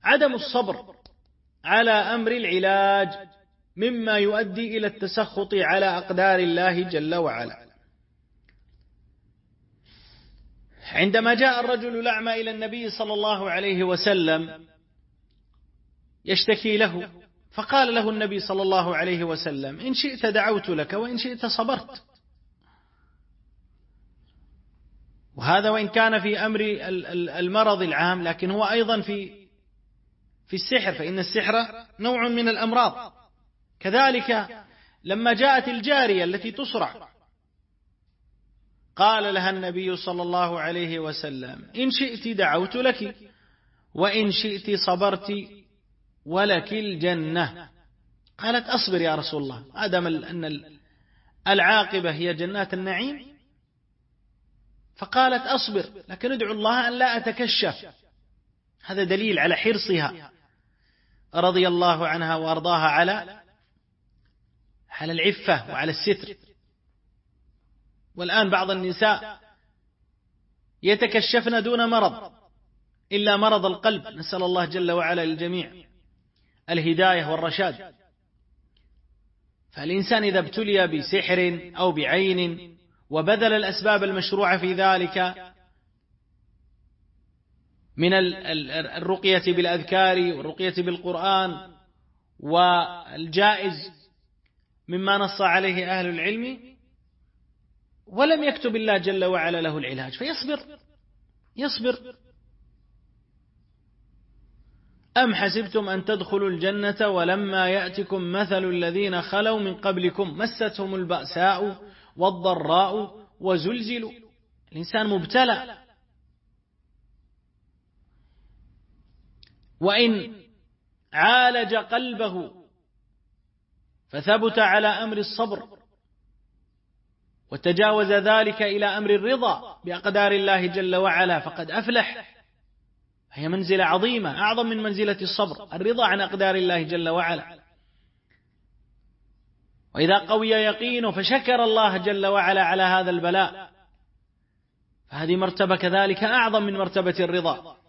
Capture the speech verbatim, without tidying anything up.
عدم الصبر على أمر العلاج مما يؤدي إلى التسخط على أقدار الله جل وعلا. عندما جاء الرجل الأعمى إلى النبي صلى الله عليه وسلم يشتكي له، فقال له النبي صلى الله عليه وسلم: إن شئت دعوت لك وإن شئت صبرت. وهذا وإن كان في أمر المرض العام، لكن هو أيضا في في السحر، فإن السحر نوع من الأمراض. كذلك لما جاءت الجارية التي تصرع، قال لها النبي صلى الله عليه وسلم: إن شئت دعوت لك وإن شئت صبرت ولك الجنة. قالت: أصبر يا رسول الله، أدم أن العاقبة هي جنات النعيم. فقالت: أصبر، لكن ادعو الله أن لا أتكشف. هذا دليل على حرصها رضي الله عنها وأرضاها على على العفة وعلى الستر. والآن بعض النساء يتكشفن دون مرض إلا مرض القلب، نسأل الله جل وعلا للجميع الهداية والرشاد. فالإنسان إذا ابتلي بسحر أو بعين وبذل الأسباب المشروعة في ذلك من الرقية بالأذكار والرقية بالقرآن والجائز مما نص عليه أهل العلم، ولم يكتب الله جل وعلا له العلاج، فيصبر يصبر. أم حسبتم أن تدخلوا الجنة ولما يأتكم مثل الذين خلوا من قبلكم مستهم البأساء والضراء وزلزلوا. الإنسان مبتلى، وإن عالج قلبه فثبت على أمر الصبر وتجاوز ذلك إلى أمر الرضا بأقدار الله جل وعلا فقد أفلح. هي منزلة عظيمة أعظم من منزلة الصبر، الرضا عن أقدار الله جل وعلا. وإذا قوي يقينه فشكر الله جل وعلا على هذا البلاء، فهذه مرتبة كذلك أعظم من مرتبة الرضا.